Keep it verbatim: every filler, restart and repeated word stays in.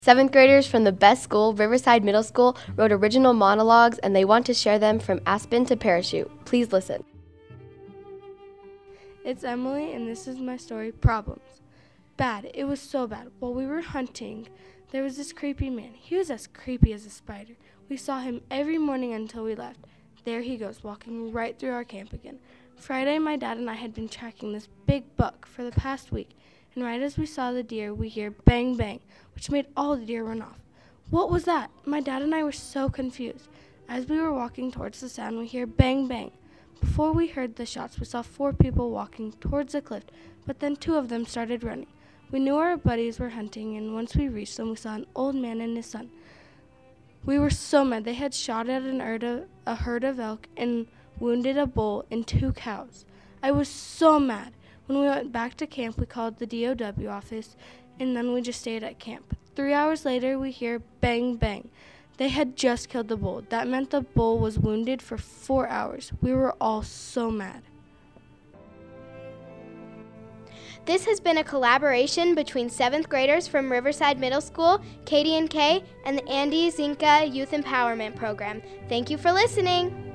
Seventh graders from the best school, Riverside Middle School, wrote original monologues, and they want to share them from Aspen to Parachute. Please listen. It's Emily, and this is my story, Problems. Bad. It was so bad. While we were hunting, there was this creepy man. He was as creepy as a spider. We saw him every morning until we left. There he goes, walking right through our camp again. Friday, my dad and I had been tracking this big buck for the past week, and right as we saw the deer, we hear bang, bang, which made all the deer run off. What was that? My dad and I were so confused. As we were walking towards the sound, we hear bang, bang. Before we heard the shots, we saw four people walking towards the cliff, but then two of them started running. We knew our buddies were hunting, and once we reached them, we saw an old man and his son. We were so mad. They had shot at an herd of, a herd of elk and wounded a bull and two cows. I was so mad. When we went back to camp, we called the D O W office, and then we just stayed at camp. Three hours later, we hear bang, bang. They had just killed the bull. That meant the bull was wounded for four hours. We were all so mad. This has been a collaboration between seventh graders from Riverside Middle School, K D and K, and the Andy Zinka Youth Empowerment Program. Thank you for listening.